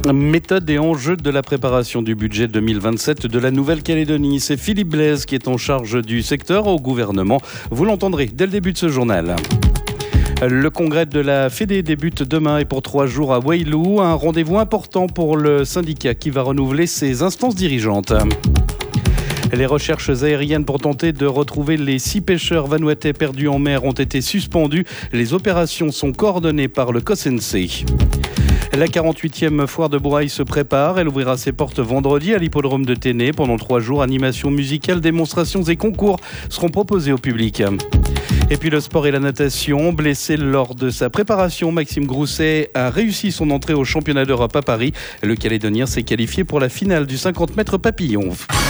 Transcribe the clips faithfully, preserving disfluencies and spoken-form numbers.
Méthode et enjeux de la préparation du budget deux mille vingt-sept de la Nouvelle-Calédonie. C'est Philippe Blaise qui est en charge du secteur au gouvernement. Vous l'entendrez dès le début de ce journal. Le congrès de la Fédé débute demain et pour trois jours à Waialou. Un rendez-vous important pour le syndicat qui va renouveler ses instances dirigeantes. Les recherches aériennes pour tenter de retrouver les six pêcheurs vanuatais perdus en mer ont été suspendues. Les opérations sont coordonnées par le C O S N C. La quarante-huitième foire de Bourail se prépare. Elle ouvrira ses portes vendredi à l'hippodrome de Ténè. Pendant trois jours, animations musicales, démonstrations et concours seront proposés au public. Et puis le sport et la natation. Blessé lors de sa préparation, Maxime Grousset a réussi son entrée au championnat d'Europe à Paris. Le Calédonien s'est qualifié pour la finale du cinquante mètres papillon.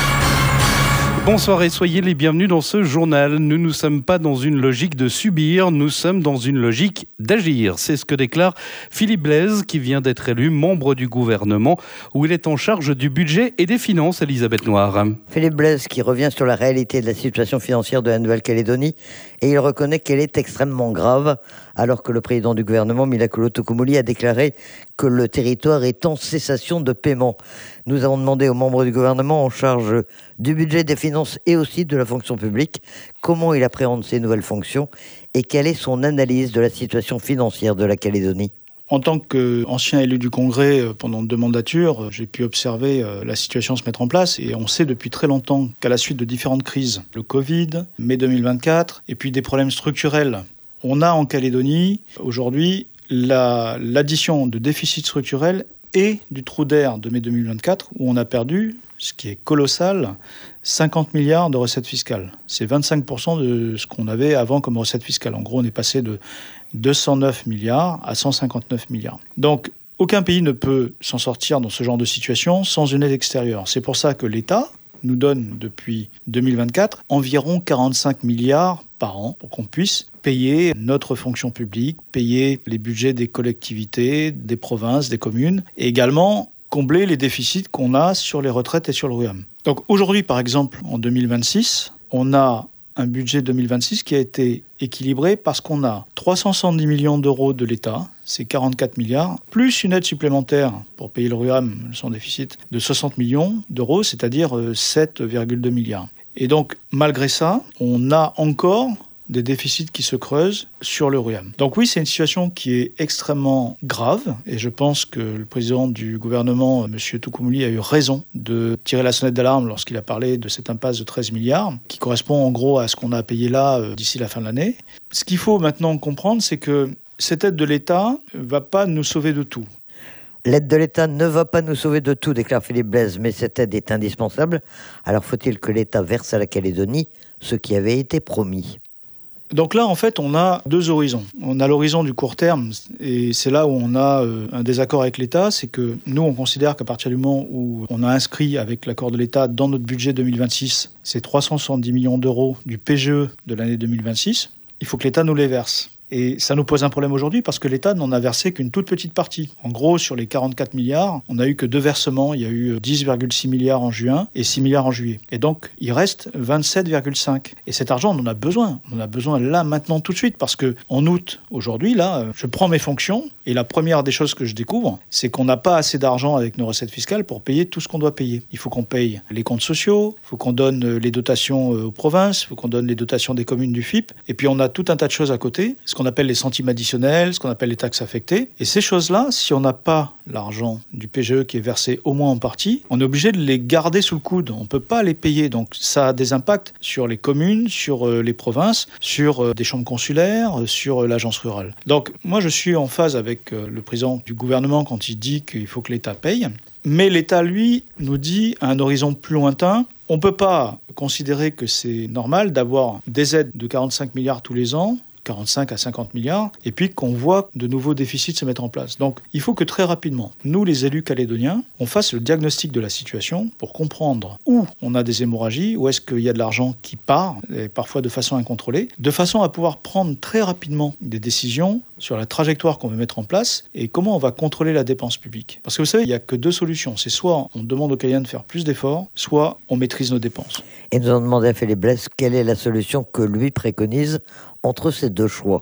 Bonsoir et soyez les bienvenus dans ce journal. Nous ne sommes pas dans une logique de subir, nous sommes dans une logique d'agir. C'est ce que déclare Philippe Blaise qui vient d'être élu membre du gouvernement où il est en charge du budget et des finances, Elisabeth Noir. Philippe Blaise qui revient sur la réalité de la situation financière de la Nouvelle-Calédonie et il reconnaît qu'elle est extrêmement grave alors que le président du gouvernement, Milakolo Tokomouli, a déclaré que le territoire est en cessation de paiement. Nous avons demandé aux membres du gouvernement en charge du budget, des finances et aussi de la fonction publique comment il appréhende ces nouvelles fonctions et quelle est son analyse de la situation financière de la Calédonie. En tant qu'ancien élu du Congrès pendant deux mandatures, j'ai pu observer la situation se mettre en place et on sait depuis très longtemps qu'à la suite de différentes crises, le Covid, mai deux mille vingt-quatre et puis des problèmes structurels, on a en Calédonie aujourd'hui la, l'addition de déficits structurels et du trou d'air de mai deux mille vingt-quatre où on a perdu, ce qui est colossal, cinquante milliards de recettes fiscales. C'est vingt-cinq pour cent de ce qu'on avait avant comme recettes fiscales. En gros, on est passé de deux cent neuf milliards à cent cinquante-neuf milliards. Donc, aucun pays ne peut s'en sortir dans ce genre de situation sans une aide extérieure. C'est pour ça que l'État nous donne depuis deux mille vingt-quatre environ quarante-cinq milliards par an pour qu'on puisse payer notre fonction publique, payer les budgets des collectivités, des provinces, des communes et également combler les déficits qu'on a sur les retraites et sur le R U A M. Donc aujourd'hui, par exemple, en deux mille vingt-six, on a un budget deux mille vingt-six qui a été équilibré parce qu'on a trois cent soixante-dix millions d'euros de l'État, c'est quarante-quatre milliards, plus une aide supplémentaire pour payer le R U A M, son déficit, de soixante millions d'euros, c'est-à-dire sept virgule deux milliards. Et donc, malgré ça, on a encore des déficits qui se creusent sur le R U A M. Donc oui, c'est une situation qui est extrêmement grave et je pense que le président du gouvernement, M. Tokomouli, a eu raison de tirer la sonnette d'alarme lorsqu'il a parlé de cette impasse de treize milliards qui correspond en gros à ce qu'on a payé là euh, d'ici la fin de l'année. Ce qu'il faut maintenant comprendre, c'est que cette aide de l'État ne va pas nous sauver de tout. L'aide de l'État ne va pas nous sauver de tout, déclare Philippe Blaise, mais cette aide est indispensable. Alors faut-il que l'État verse à la Calédonie ce qui avait été promis ? Donc là, en fait, on a deux horizons. On a l'horizon du court terme, et c'est là où on a euh, un désaccord avec l'État, c'est que nous, on considère qu'à partir du moment où on a inscrit avec l'accord de l'État dans notre budget deux mille vingt-six, ces trois cent soixante-dix millions d'euros du P G E de l'année deux mille vingt-six, il faut que l'État nous les verse. Et ça nous pose un problème aujourd'hui parce que l'État n'en a versé qu'une toute petite partie. En gros, sur les quarante-quatre milliards, on n'a eu que deux versements. Il y a eu dix virgule six milliards en juin et six milliards en juillet. Et donc, il reste vingt-sept virgule cinq. Et cet argent, on en a besoin. On en a besoin là, maintenant, tout de suite. Parce que en août, aujourd'hui, là, je prends mes fonctions et la première des choses que je découvre, c'est qu'on n'a pas assez d'argent avec nos recettes fiscales pour payer tout ce qu'on doit payer. Il faut qu'on paye les comptes sociaux, il faut qu'on donne les dotations aux provinces, il faut qu'on donne les dotations des communes du F I P. Et puis, on a tout un tas de choses à côté. Ce qu'on appelle les centimes additionnels, ce qu'on appelle les taxes affectées. Et ces choses-là, si on n'a pas l'argent du P G E qui est versé au moins en partie, on est obligé de les garder sous le coude. On ne peut pas les payer. Donc ça a des impacts sur les communes, sur les provinces, sur des chambres consulaires, sur l'agence rurale. Donc moi, je suis en phase avec le président du gouvernement quand il dit qu'il faut que l'État paye. Mais l'État, lui, nous dit à un horizon plus lointain, on ne peut pas considérer que c'est normal d'avoir des aides de quarante-cinq milliards tous les ans, quarante-cinq à cinquante milliards, et puis qu'on voit de nouveaux déficits se mettre en place. Donc, il faut que très rapidement, nous, les élus calédoniens, on fasse le diagnostic de la situation pour comprendre où on a des hémorragies, où est-ce qu'il y a de l'argent qui part, et parfois de façon incontrôlée, de façon à pouvoir prendre très rapidement des décisions sur la trajectoire qu'on veut mettre en place et comment on va contrôler la dépense publique. Parce que vous savez, il n'y a que deux solutions. C'est soit on demande aux Calédoniens de faire plus d'efforts, soit on maîtrise nos dépenses. Et nous avons demandé à Philippe Blaise quelle est la solution que lui préconise entre ces deux choix.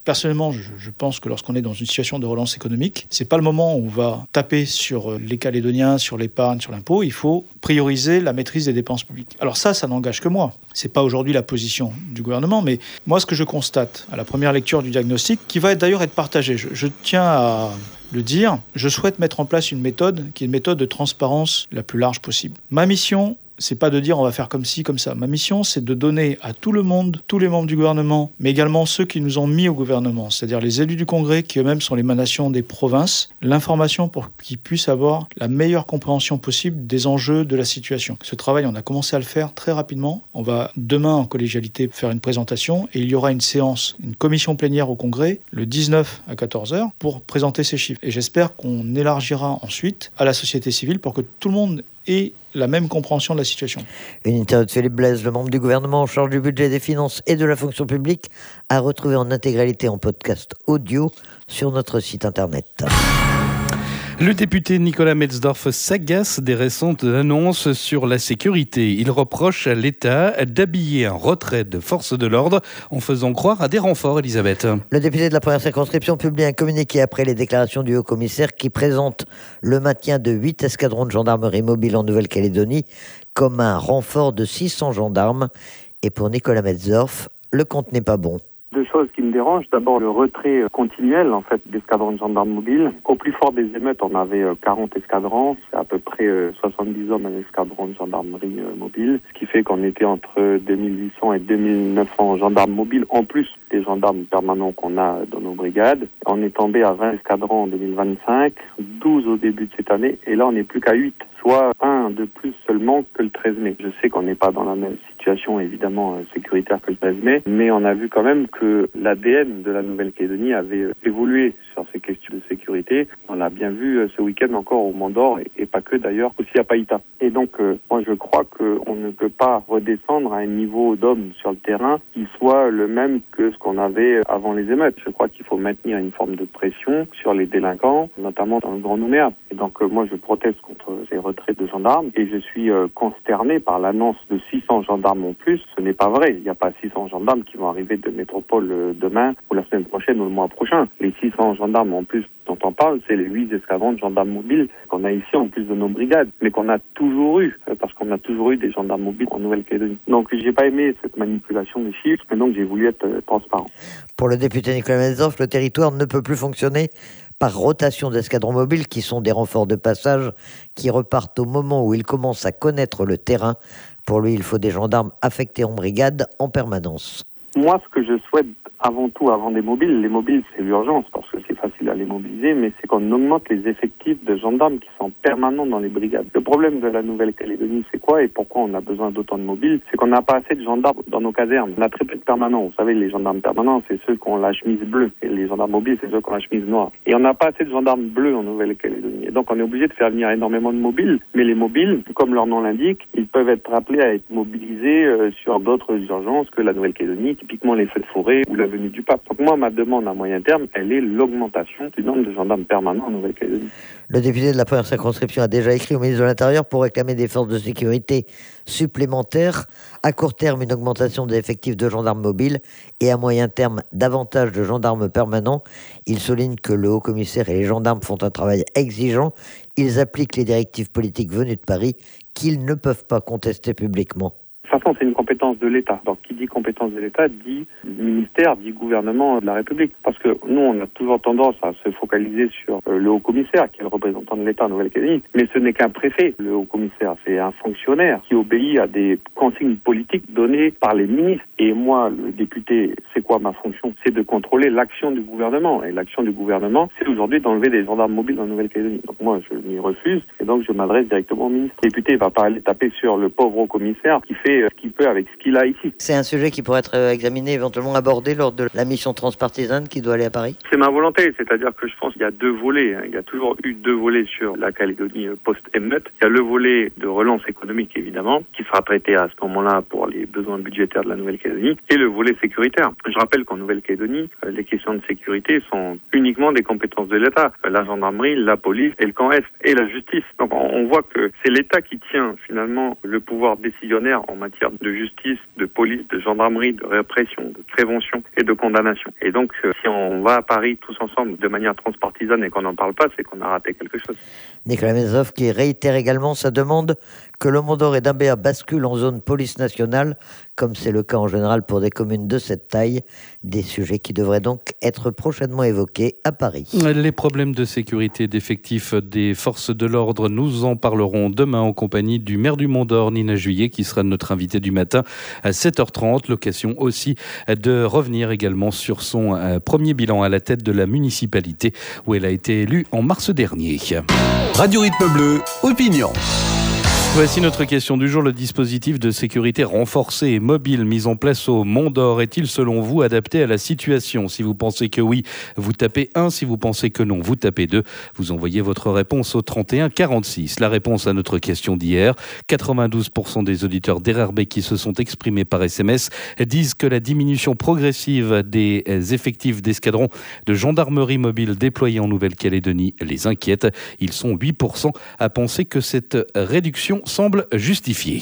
Personnellement, je, je pense que lorsqu'on est dans une situation de relance économique, c'est pas le moment où on va taper sur les Calédoniens, sur l'épargne, sur l'impôt. Il faut prioriser la maîtrise des dépenses publiques. Alors ça, ça n'engage que moi. C'est pas aujourd'hui la position du gouvernement, mais moi, ce que je constate à la première lecture du diagnostic, qui va d'ailleurs être partagé, je, je tiens à le dire, je souhaite mettre en place une méthode qui est une méthode de transparence la plus large possible. Ma mission, c'est pas de dire on va faire comme ci, comme ça. Ma mission, c'est de donner à tout le monde, tous les membres du gouvernement, mais également ceux qui nous ont mis au gouvernement, c'est-à-dire les élus du Congrès, qui eux-mêmes sont l'émanation des provinces, l'information pour qu'ils puissent avoir la meilleure compréhension possible des enjeux de la situation. Ce travail, on a commencé à le faire très rapidement. On va demain, en collégialité, faire une présentation et il y aura une séance, une commission plénière au Congrès, le dix-neuf à quatorze heures, pour présenter ces chiffres. Et j'espère qu'on élargira ensuite à la société civile pour que tout le monde ait la même compréhension de la situation. Une interview de Philippe Blaise, le membre du gouvernement en charge du budget, des finances et de la fonction publique, à retrouver en intégralité en podcast audio sur notre site internet. Le député Nicolas Metzdorf s'agace des récentes annonces sur la sécurité. Il reproche à l'État d'habiller un retrait de forces de l'ordre en faisant croire à des renforts, Elisabeth. Le député de la première circonscription publie un communiqué après les déclarations du haut-commissaire qui présente le maintien de huit escadrons de gendarmerie mobile en Nouvelle-Calédonie comme un renfort de six cents gendarmes. Et pour Nicolas Metzdorf, le compte n'est pas bon. Deux choses qui me dérangent. D'abord, le retrait continuel en fait d'escadrons de gendarmes mobiles. Au plus fort des émeutes, on avait quarante escadrons. C'est à peu près soixante-dix hommes à escadron de gendarmerie mobile. Ce qui fait qu'on était entre deux mille huit cents et deux mille neuf cents gendarmes mobiles, en plus des gendarmes permanents qu'on a dans nos brigades. On est tombé à vingt escadrons en deux mille vingt-cinq, douze au début de cette année, et là on n'est plus qu'à huit. Soit un de plus seulement que le treize mai. Je sais qu'on n'est pas dans la même situation, évidemment, euh, sécuritaire que le treize mai, mais on a vu quand même que l'A D N de la Nouvelle-Calédonie avait euh, évolué sur ces questions de sécurité. On l'a bien vu euh, ce week-end encore au Mont d'Or, et, et pas que d'ailleurs, aussi à Païta. Et donc, euh, moi je crois qu'on ne peut pas redescendre à un niveau d'hommes sur le terrain qui soit le même que ce qu'on avait avant les émeutes. Je crois qu'il faut maintenir une forme de pression sur les délinquants, notamment dans le Grand Nouméa. Et donc, euh, moi je proteste contre ces retraits de gendarmes et je suis euh, consterné par l'annonce de six cents gendarmes en plus. Ce n'est pas vrai. Il n'y a pas six cents gendarmes qui vont arriver de métropole euh, demain ou la semaine prochaine ou le mois prochain. Les six cents gendarmes en plus dont on parle, c'est les huit escadrons de gendarmes mobiles qu'on a ici en plus de nos brigades, mais qu'on a toujours eu, euh, parce qu'on a toujours eu des gendarmes mobiles en Nouvelle-Calédonie. Donc j'ai pas aimé cette manipulation des chiffres, et donc j'ai voulu être euh, transparent. Pour le député Nicolas Metzdorf, le territoire ne peut plus fonctionner par rotation d'escadrons mobiles qui sont des renforts de passage qui repartent au moment où ils commencent à connaître le terrain. Pour lui, il faut des gendarmes affectés en brigade en permanence. Moi, ce que je souhaite avant tout, avant des mobiles, les mobiles c'est l'urgence parce que c'est facile à les mobiliser, mais c'est qu'on augmente les effectifs de gendarmes qui sont permanents dans les brigades. Le problème de la Nouvelle-Calédonie, c'est quoi et pourquoi on a besoin d'autant de mobiles? C'est qu'on n'a pas assez de gendarmes dans nos casernes. On a très peu de permanents. Vous savez, les gendarmes permanents, c'est ceux qui ont la chemise bleue. Et les gendarmes mobiles, c'est ceux qui ont la chemise noire. Et on n'a pas assez de gendarmes bleus en Nouvelle-Calédonie. Et donc on est obligé de faire venir énormément de mobiles. Mais les mobiles, comme leur nom l'indique, ils peuvent être appelés à être mobilisés euh, sur d'autres urgences que la Nouvelle-Calédonie, typiquement les feux de forêt ou la venue du pape. Donc moi, ma demande à moyen terme, elle est l'augmentation du nombre de gendarmes permanents en Nouvelle-Calédonie. Le député de la première circonscription a déjà écrit au ministre de l'Intérieur pour réclamer des forces de sécurité supplémentaires. À court terme, une augmentation des effectifs de gendarmes mobiles et à moyen terme, davantage de gendarmes permanents. Il souligne que le haut-commissaire et les gendarmes font un travail exigeant. Ils appliquent les directives politiques venues de Paris qu'ils ne peuvent pas contester publiquement. De toute façon, c'est une compétence de l'État. Donc, qui dit compétence de l'État dit ministère, dit gouvernement de la République. Parce que nous, on a toujours tendance à se focaliser sur euh, le haut-commissaire, qui est le représentant de l'État en Nouvelle-Calédonie. Mais ce n'est qu'un préfet, le haut-commissaire. C'est un fonctionnaire qui obéit à des consignes politiques données par les ministres. Et moi, le député, c'est quoi ma fonction? C'est de contrôler l'action du gouvernement. Et l'action du gouvernement, c'est aujourd'hui d'enlever des gendarmes mobiles en Nouvelle-Calédonie. Donc moi, je m'y refuse. Et donc, je m'adresse directement au ministre. Le député ne va pas aller taper sur le pauvre haut-commissaire qui fait ce qu'il peut avec ce qu'il a ici. C'est un sujet qui pourrait être examiné, éventuellement abordé lors de la mission transpartisane qui doit aller à Paris? C'est ma volonté, c'est-à-dire que je pense qu'il y a deux volets. Hein. Il y a toujours eu deux volets sur la Calédonie post-émeute. Il y a le volet de relance économique, évidemment, qui sera traité à ce moment-là pour les besoins budgétaires de la Nouvelle-Calédonie. Nouvelle-Calédonie, et le volet sécuritaire. Je rappelle qu'en Nouvelle-Calédonie, les questions de sécurité sont uniquement des compétences de l'État. La gendarmerie, la police et le camp Est, et la justice. Donc on voit que c'est l'État qui tient finalement le pouvoir décisionnaire en matière de justice, de police, de gendarmerie, de répression, de prévention et de condamnation. Et donc si on va à Paris tous ensemble de manière transpartisane et qu'on n'en parle pas, c'est qu'on a raté quelque chose. Nicolas Mezov qui réitère également sa demande que le Mont-d'Or et Dambéa basculent en zone police nationale, comme c'est le cas en général pour des communes de cette taille. Des sujets qui devraient donc être prochainement évoqués à Paris. Les problèmes de sécurité d'effectifs des forces de l'ordre, nous en parlerons demain en compagnie du maire du Mont-d'Or, Nina Juillet, qui sera notre invitée du matin à sept heures trente. L'occasion aussi de revenir également sur son premier bilan à la tête de la municipalité où elle a été élue en mars dernier. Radio Rythme Bleu, opinion. Voici notre question du jour. Le dispositif de sécurité renforcé et mobile mis en place au Mont-d'Or est-il selon vous adapté à la situation ? Si vous pensez que oui, vous tapez un. Si vous pensez que non, vous tapez deux. Vous envoyez votre réponse au trente et un quarante-six. La réponse à notre question d'hier, quatre-vingt-douze pour cent des auditeurs d'R R B qui se sont exprimés par S M S disent que la diminution progressive des effectifs d'escadrons de gendarmerie mobile déployés en Nouvelle-Calédonie les inquiète. Ils sont huit pour cent à penser que cette réduction semble justifiée.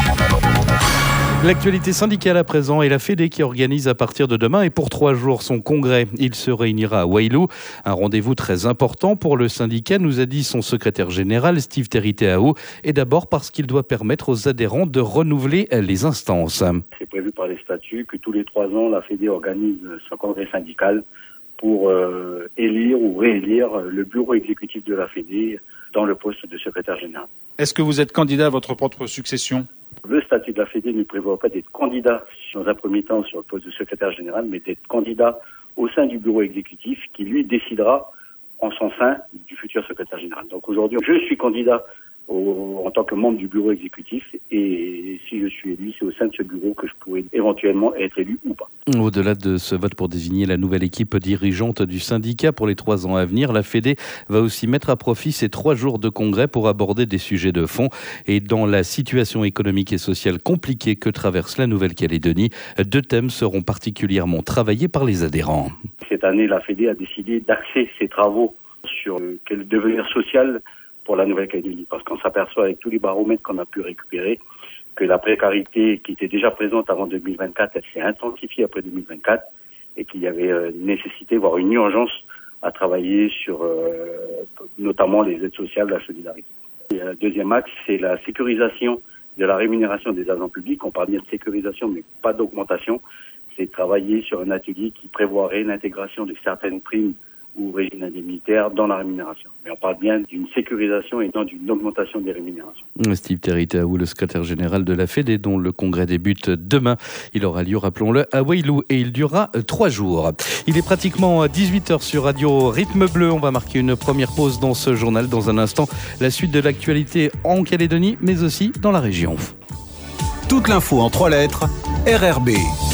L'actualité syndicale à présent et la Fédé qui organise à partir de demain et pour trois jours son congrès. Il se réunira à Wailou. Un rendez-vous très important pour le syndicat, nous a dit son secrétaire général Steve Teriteaou, et d'abord parce qu'il doit permettre aux adhérents de renouveler les instances. C'est prévu par les statuts que tous les trois ans, la Fédé organise son congrès syndical pour euh, élire ou réélire le bureau exécutif de la Fédé dans le poste de secrétaire général. Est-ce que vous êtes candidat à votre propre succession ? Le statut de la Fédé ne prévoit pas d'être candidat dans un premier temps sur le poste de secrétaire général, mais d'être candidat au sein du bureau exécutif qui, lui, décidera en son sein du futur secrétaire général. Donc aujourd'hui, je suis candidat au, en tant que membre du bureau exécutif et si je suis élu, c'est au sein de ce bureau que je pourrais éventuellement être élu ou pas. Au-delà de ce vote pour désigner la nouvelle équipe dirigeante du syndicat pour les trois ans à venir, la Fédé va aussi mettre à profit ces trois jours de congrès pour aborder des sujets de fond. Et dans la situation économique et sociale compliquée que traverse la Nouvelle-Calédonie, deux thèmes seront particulièrement travaillés par les adhérents. Cette année, la Fédé a décidé d'axer ses travaux sur quel devenir social pour la Nouvelle-Calédonie, parce qu'on s'aperçoit avec tous les baromètres qu'on a pu récupérer que la précarité qui était déjà présente avant deux mille vingt-quatre, elle s'est intensifiée après deux mille vingt-quatre et qu'il y avait euh, nécessité, voire une urgence à travailler sur euh, notamment les aides sociales, la solidarité. Et le deuxième axe, c'est la sécurisation de la rémunération des agents publics. On parle bien de sécurisation, mais pas d'augmentation. C'est travailler sur un atelier qui prévoirait l'intégration de certaines primes ou régimes indemnitaires dans la rémunération. Mais on parle bien d'une sécurisation et non d'une augmentation des rémunérations. Steve Teriteaou, le secrétaire général de la Fédé, dont le congrès débute demain. Il aura lieu, rappelons-le, à Wailou et il durera trois jours. Il est pratiquement dix-huit heures sur Radio Rythme Bleu. On va marquer une première pause dans ce journal. Dans un instant, la suite de l'actualité en Calédonie, mais aussi dans la région. Toute l'info en trois lettres, R R B.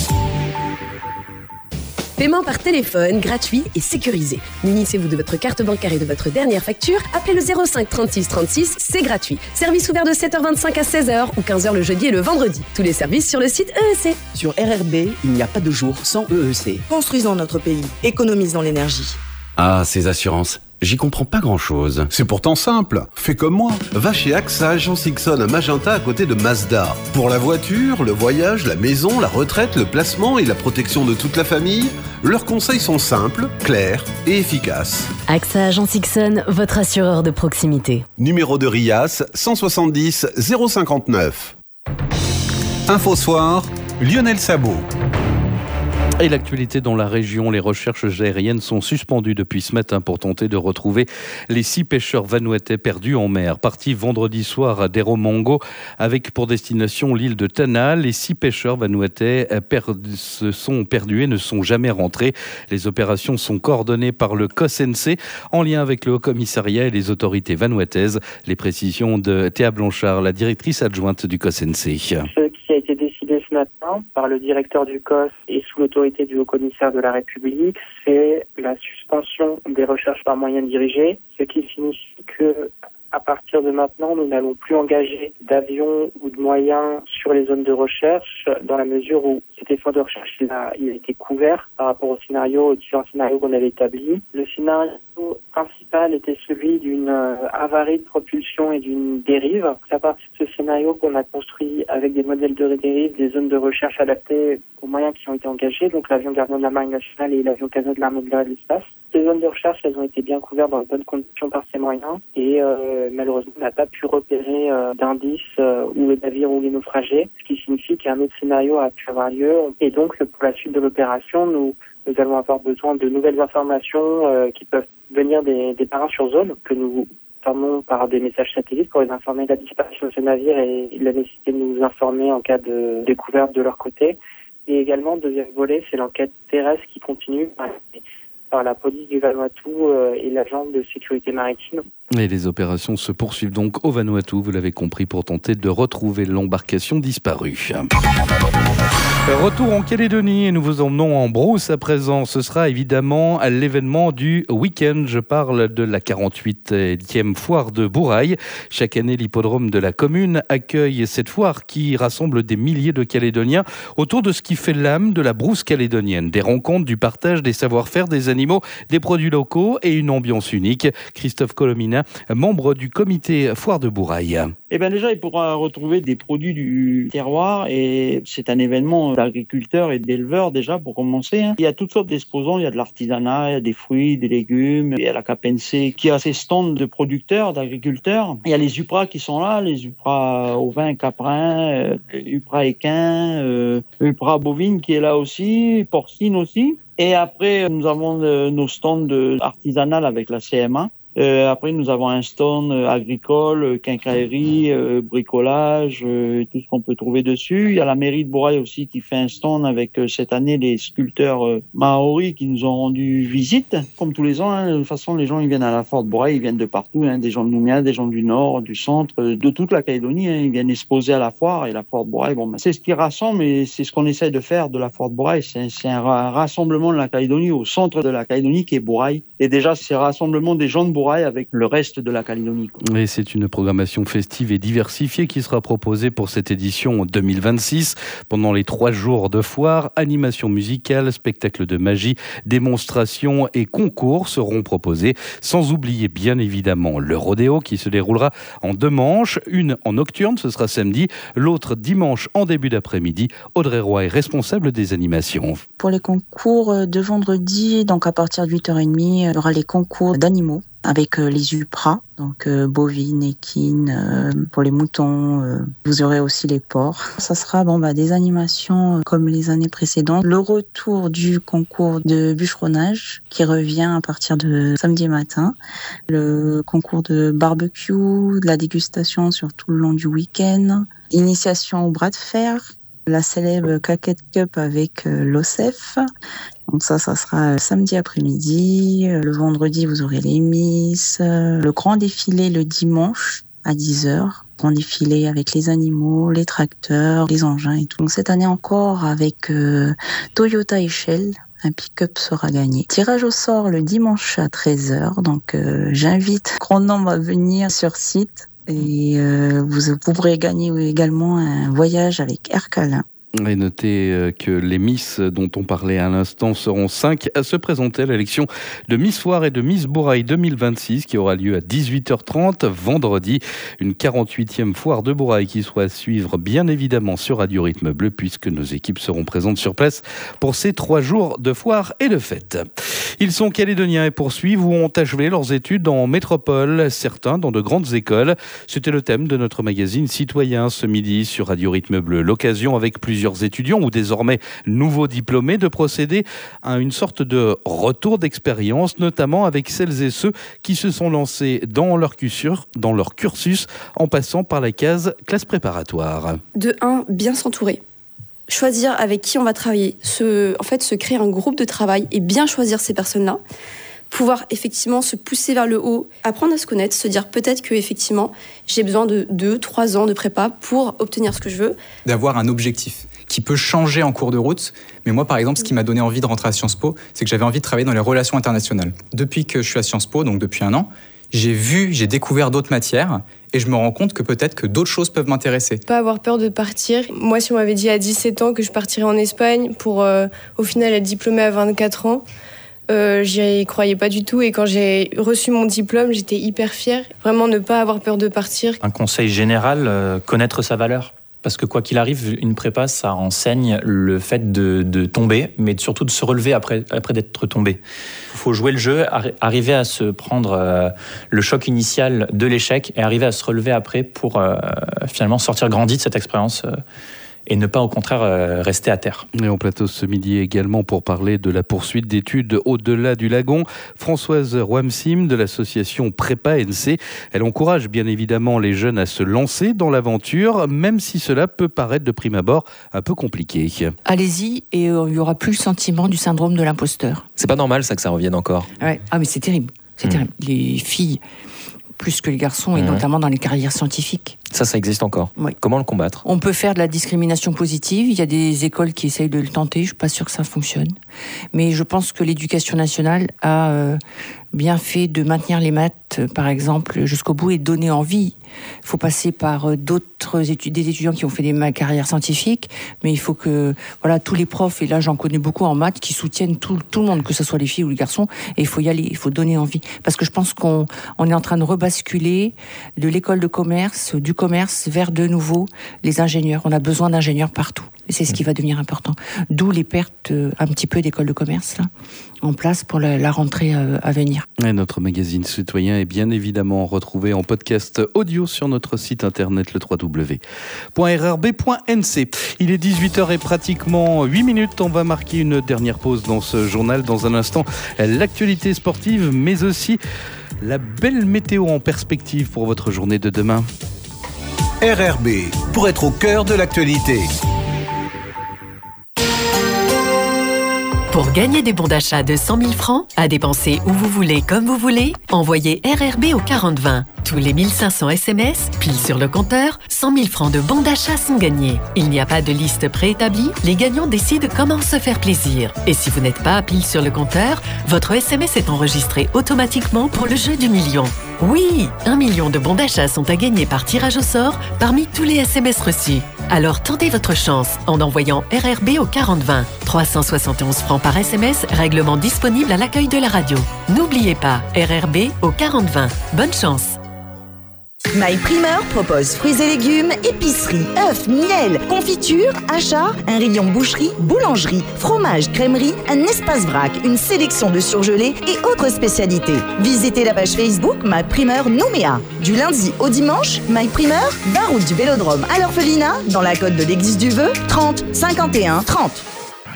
Paiement par téléphone, gratuit et sécurisé. Munissez-vous de votre carte bancaire et de votre dernière facture. Appelez le zéro cinq trente-six trente-six, c'est gratuit. Service ouvert de sept heures vingt-cinq à seize heures ou quinze heures le jeudi et le vendredi. Tous les services sur le site E E C. Sur R R B, il n'y a pas de jour sans E E C. Construisons notre pays, économisons l'énergie. Ah, ces assurances, j'y comprends pas grand-chose. C'est pourtant simple, fais comme moi. Va chez A X A Agence Ixon à Magenta à côté de Mazda. Pour la voiture, le voyage, la maison, la retraite, le placement et la protection de toute la famille, leurs conseils sont simples, clairs et efficaces. A X A Agence Ixon, votre assureur de proximité. Numéro de RIAS cent soixante-dix zéro cinquante-neuf. Info Soir, Lionel Sabot. Et l'actualité dans la région, les recherches aériennes sont suspendues depuis ce matin pour tenter de retrouver les six pêcheurs vanuatais perdus en mer. Partis vendredi soir à Deromongo avec pour destination l'île de Tana. Les six pêcheurs vanuatais se sont perdus et ne sont jamais rentrés. Les opérations sont coordonnées par le C O S N C en lien avec le Haut-Commissariat et les autorités vanuataises. Les précisions de Théa Blanchard, la directrice adjointe du C O S N C. Ce qui a été décidé ce matin par le directeur du C O S et sous l'autorité du Haut-Commissaire de la République, c'est la suspension des recherches par moyens dirigés, ce qui signifie que À partir de maintenant, nous n'allons plus engager d'avions ou de moyens sur les zones de recherche, dans la mesure où cet effort de recherche il a, il a été couvert par rapport au scénario, aux différents scénarios qu'on avait établis. Le scénario principal était celui d'une euh, avarie de propulsion et d'une dérive. C'est à partir de ce scénario qu'on a construit avec des modèles de dérive, des zones de recherche adaptées aux moyens qui ont été engagés, donc l'avion gardien de la Marine nationale et l'avion Casa de l'armée de l'air et de l'espace. Ces zones de recherche, elles ont été bien couvertes dans de bonnes conditions par ces moyens et euh, malheureusement, on n'a pas pu repérer euh, d'indices euh, où le navire ou les naufragés, ce qui signifie qu'un autre scénario a pu avoir lieu. Et donc, pour la suite de l'opération, nous, nous allons avoir besoin de nouvelles informations euh, qui peuvent venir des, des marins sur zone, que nous formons par des messages satellites pour les informer de la disparition de ce navire et de la nécessité de nous informer en cas de découverte de leur côté. Et également, deuxième volet, c'est l'enquête terrestre qui continue par, par la police du Vanuatu euh, et l'agence de sécurité maritime. Et les opérations se poursuivent donc au Vanuatu, vous l'avez compris, pour tenter de retrouver l'embarcation disparue. Retour en Calédonie et nous vous emmenons en brousse à présent. Ce sera évidemment l'événement du week-end. Je parle de la quarante-huitième foire de Bourail. Chaque année, l'hippodrome de la commune accueille cette foire qui rassemble des milliers de Calédoniens autour de ce qui fait l'âme de la brousse calédonienne. Des rencontres, du partage des savoir-faire, des animaux, des produits locaux et une ambiance unique. Christophe Colomina, membre du comité foire de Bourail. Eh bien déjà, il pourra retrouver des produits du terroir et c'est un événement d'agriculteurs et d'éleveurs déjà pour commencer. Hein. Il y a toutes sortes d'exposants, il y a de l'artisanat, il y a des fruits, des légumes, il y a la K P N C qui a ses stands de producteurs, d'agriculteurs. Il y a les UPRA qui sont là, les UPRA ovins, caprins, euh, UPRA équins, euh, UPRA bovine qui est là aussi, porcine aussi. Et après, nous avons euh, nos stands artisanales avec la C M A. Euh, après, nous avons un stand euh, agricole, euh, quincaillerie, euh, bricolage, euh, tout ce qu'on peut trouver dessus. Il y a la mairie de Bourail aussi qui fait un stand avec euh, cette année les sculpteurs euh, maoris qui nous ont rendu visite. Comme tous les ans, hein, de toute façon, les gens ils viennent à la foire de Bourail, ils viennent de partout, hein, des gens de Nouméa, des gens du Nord, du Centre, euh, de toute la Calédonie. Hein, ils viennent exposer à la foire et la foire de Bourail. Bon, ben, c'est ce qui rassemble et c'est ce qu'on essaie de faire de la foire de Bourail. C'est, c'est un ra- rassemblement de la Calédonie au centre de la Calédonie qui est Bourail. Et déjà, c'est un rassemblement des gens de Bourail avec le reste de la Calédonie. Et c'est une programmation festive et diversifiée qui sera proposée pour cette édition deux mille vingt-six. Pendant les trois jours de foire, animation musicale, spectacle de magie, démonstrations et concours seront proposés. Sans oublier bien évidemment le rodéo qui se déroulera en deux manches. Une en nocturne, ce sera samedi. L'autre dimanche en début d'après-midi. Audrey Roy est responsable des animations. Pour les concours de vendredi, donc à partir de huit heures trente, il y aura les concours d'animaux avec euh, les UPRA, donc euh, bovines, équines, euh, pour les moutons. Euh, vous aurez aussi les porcs. Ça sera bon bah des animations euh, comme les années précédentes. Le retour du concours de bûcheronnage qui revient à partir de samedi matin. Le concours de barbecue, de la dégustation sur tout le long du week-end. Initiation au bras de fer. La célèbre Caquette Cup avec euh, l'O C F. Donc ça, ça sera samedi après-midi. Le vendredi, vous aurez les Miss. Le grand défilé le dimanche à dix heures. Grand défilé avec les animaux, les tracteurs, les engins et tout. Donc cette année encore avec euh, Toyota et Shell. Un pick-up sera gagné. Tirage au sort le dimanche à treize heures. Donc euh, j'invite grand nombre à venir sur site. Et euh, vous, vous pourrez gagner également un voyage avec Air Calin. Et notez que les Miss dont on parlait à l'instant seront cinq à se présenter à l'élection de Miss Foire et de Miss Bourail deux mille vingt-six qui aura lieu à dix-huit heures trente vendredi. Une quarante-huitième foire de Bourail qui sera à suivre bien évidemment sur Radio Rythme Bleu puisque nos équipes seront présentes sur place pour ces trois jours de foire et de fête. Ils sont calédoniens et poursuivent ou ont achevé leurs études en métropole, certains dans de grandes écoles. C'était le thème de notre magazine Citoyen ce midi sur Radio Rythme Bleu. L'occasion avec plusieurs étudiants ou désormais nouveaux diplômés de procéder à une sorte de retour d'expérience, notamment avec celles et ceux qui se sont lancés dans leur cursus, dans leur cursus en passant par la case classe préparatoire. De un, bien s'entourer. Choisir avec qui on va travailler, se, en fait se créer un groupe de travail et bien choisir ces personnes-là, pouvoir effectivement se pousser vers le haut, apprendre à se connaître, se dire peut-être que effectivement j'ai besoin de deux, trois ans de prépa pour obtenir ce que je veux. D'avoir un objectif qui peut changer en cours de route, mais moi par exemple ce qui m'a donné envie de rentrer à Sciences Po, c'est que j'avais envie de travailler dans les relations internationales. Depuis que je suis à Sciences Po, donc depuis un an, j'ai vu, j'ai découvert d'autres matières et je me rends compte que peut-être que d'autres choses peuvent m'intéresser. Pas avoir peur de partir. Moi, si on m'avait dit à dix-sept ans que je partirais en Espagne pour euh, au final être diplômée à vingt-quatre ans, euh, j'y croyais pas du tout. Et quand j'ai reçu mon diplôme, j'étais hyper fière. Vraiment ne pas avoir peur de partir. Un conseil général, euh, connaître sa valeur. Parce que quoi qu'il arrive, une prépa, ça enseigne le fait de, de tomber, mais surtout de se relever après, après d'être tombé. Il faut jouer le jeu, arri- arriver à se prendre euh, le choc initial de l'échec et arriver à se relever après pour euh, finalement sortir grandi de cette expérience euh, et ne pas au contraire euh, rester à terre. Et en plateau ce midi également pour parler de la poursuite d'études au-delà du lagon, Françoise Rouamsim de l'association Prépa N C. Elle encourage bien évidemment les jeunes à se lancer dans l'aventure, même si cela peut paraître de prime abord un peu compliqué. Allez-y et il n'y aura plus le sentiment du syndrome de l'imposteur. C'est pas normal ça que ça revienne encore. Ouais. Ah mais c'est terrible, c'est mmh. terrible. Les filles plus que les garçons, et mmh. notamment dans les carrières scientifiques. Ça, ça existe encore. Oui. Comment le combattre ? On peut faire de la discrimination positive. Il y a des écoles qui essayent de le tenter. Je suis pas sûre que ça fonctionne. Mais je pense que l'éducation nationale a euh, bien fait de maintenir les maths, par exemple, jusqu'au bout et de donner envie. Il faut passer par euh, d'autres études, des étudiants qui ont fait des carrières scientifiques. Mais il faut que, voilà, tous les profs, et là j'en connais beaucoup en maths, qui soutiennent tout, tout le monde, que ce soit les filles ou les garçons. Et il faut y aller, il faut donner envie. Parce que je pense qu'on on est en train de rebasculer de l'école de commerce, du commerce vers de nouveau les ingénieurs. On a besoin d'ingénieurs partout. Et c'est ce qui va devenir important. D'où les pertes euh, un petit peu d'écoles de commerce là, en place pour la, la rentrée euh, à venir. Et notre magazine citoyen est bien évidemment retrouvé en podcast audio sur notre site internet le w w w point r r b point n c. Il est dix-huit heures et pratiquement huit minutes. On va marquer une dernière pause dans ce journal. Dans un instant, l'actualité sportive, mais aussi la belle météo en perspective pour votre journée de demain. R R B, pour être au cœur de l'actualité. Pour gagner des bons d'achat de cent mille francs, à dépenser où vous voulez, comme vous voulez, envoyez R R B au quarante vingt. Tous les mille cinq cents S M S, pile sur le compteur, cent mille francs de bons d'achat sont gagnés. Il n'y a pas de liste préétablie, les gagnants décident comment se faire plaisir. Et si vous n'êtes pas à pile sur le compteur, votre S M S est enregistré automatiquement pour le jeu du million. Oui, un million de bons d'achat sont à gagner par tirage au sort parmi tous les S M S reçus. Alors tentez votre chance en envoyant R R B au quarante vingt. trois cent soixante et onze francs par S M S, règlement disponible à l'accueil de la radio. N'oubliez pas, R R B au quarante vingt. Bonne chance. My Primeur propose fruits et légumes, épicerie, œufs, miel, confiture, achats, un rayon boucherie, boulangerie, fromage, crèmerie, un espace vrac, une sélection de surgelés et autres spécialités. Visitez la page Facebook My Primeur Nouméa. Du lundi au dimanche, My Primeur, vingt route du Vélodrome à l'Orphelinat, dans la côte de l'Église du Vœu, trente cinquante et un trente.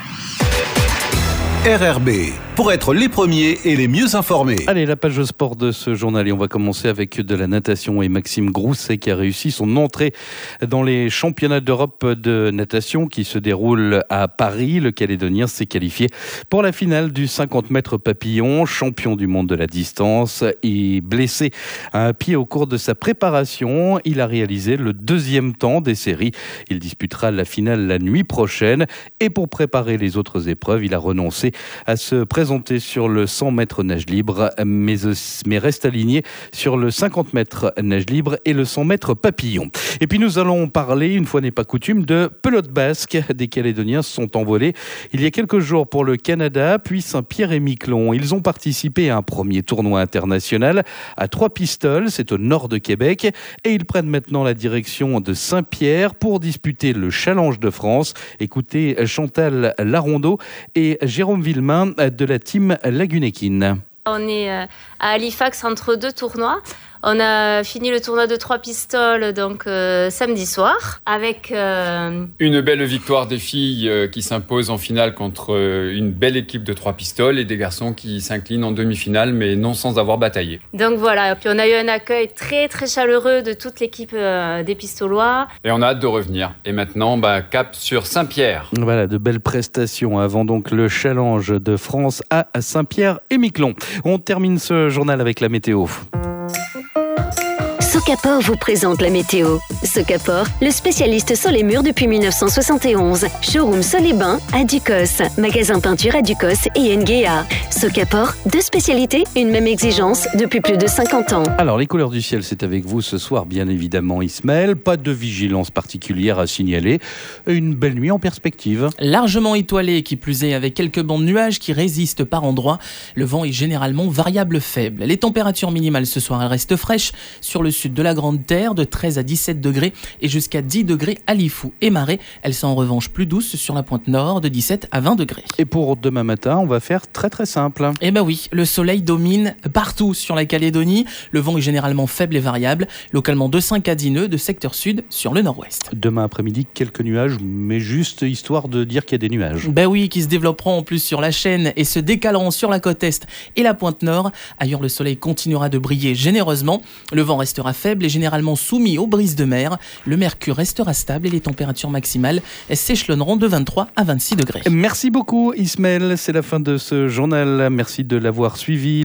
R R B, pour être les premiers et les mieux informés. Allez, la page sport de ce journal et on va commencer avec de la natation et Maxime Grousset qui a réussi son entrée dans les championnats d'Europe de natation qui se déroulent à Paris. Le Calédonien s'est qualifié pour la finale du cinquante mètres papillon, champion du monde de la distance et blessé à un pied au cours de sa préparation. Il a réalisé le deuxième temps des séries. Il disputera la finale la nuit prochaine et pour préparer les autres épreuves, il a renoncé à se présenter sur le cent mètres nage libre, mais, mais reste aligné sur le cinquante mètres nage libre et le cent mètres papillon. Et puis nous allons parler, une fois n'est pas coutume, de pelote basque. Des Calédoniens se sont envolés il y a quelques jours pour le Canada, puis Saint-Pierre-et-Miquelon. Ils ont participé à un premier tournoi international à Trois-Pistoles, c'est au nord de Québec, et ils prennent maintenant la direction de Saint-Pierre pour disputer le Challenge de France. Écoutez Chantal Larondeau et Jérôme Villemain de la team Lagunéquine. On est à Halifax entre deux tournois. On a fini le tournoi de Trois-Pistoles donc euh, samedi soir avec euh... une belle victoire des filles euh, qui s'imposent en finale contre euh, une belle équipe de Trois-Pistoles et des garçons qui s'inclinent en demi-finale mais non sans avoir bataillé. Donc voilà, puis on a eu un accueil très très chaleureux de toute l'équipe euh, des Pistolois. Et on a hâte de revenir. Et maintenant, bah, cap sur Saint-Pierre. Voilà, de belles prestations avant donc le Challenge de France à Saint-Pierre-et-Miquelon. On termine ce journal avec la météo. Socapor vous présente la météo. Socapor, le spécialiste sol et murs depuis mille neuf cent soixante et onze. Showroom sol et bain à Ducos. Magasin peinture à Ducos et Nguea. Socapor, deux spécialités, une même exigence depuis plus de cinquante ans. Alors, les couleurs du ciel, c'est avec vous ce soir, bien évidemment, Ismaël. Pas de vigilance particulière à signaler. Une belle nuit en perspective. Largement étoilé, qui plus est, avec quelques bancs de nuages qui résistent par endroits. Le vent est généralement variable faible. Les températures minimales ce soir, elles restent fraîches sur le sud de la Grande Terre, de treize à dix-sept degrés et jusqu'à dix degrés à Lifou et Marais. Elles sont en revanche plus douces sur la pointe nord, de dix-sept à vingt degrés. Et pour demain matin, on va faire très très simple. Eh ben oui, le soleil domine partout sur la Calédonie. Le vent est généralement faible et variable, localement de cinq à dix nœuds de secteur sud sur le nord-ouest. Demain après-midi, quelques nuages, mais juste histoire de dire qu'il y a des nuages. Ben oui, qui se développeront en plus sur la chaîne et se décaleront sur la côte est et la pointe nord. Ailleurs, le soleil continuera de briller généreusement. Le vent restera faible et généralement soumis aux brises de mer. Le mercure restera stable et les températures maximales s'échelonneront de vingt-trois à vingt-six degrés. Merci beaucoup Ismaël, c'est la fin de ce journal. Merci de l'avoir suivi.